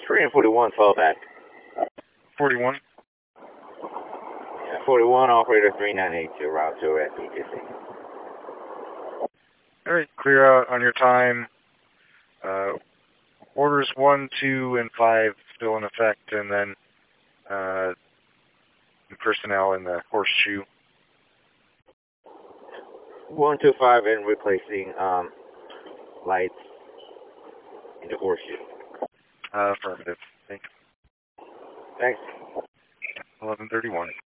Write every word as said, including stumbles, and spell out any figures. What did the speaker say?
three and forty-one, call back. forty-one. Yeah, forty-one, operator three nine eight two, route two at B T C. All right, clear out on your time. Uh, orders one, two, and five still in effect, and then uh, personnel in the horseshoe. one two five and replacing um, lights in the horseshoe. Uh, affirmative. Thanks. Thanks. eleven thirty-one.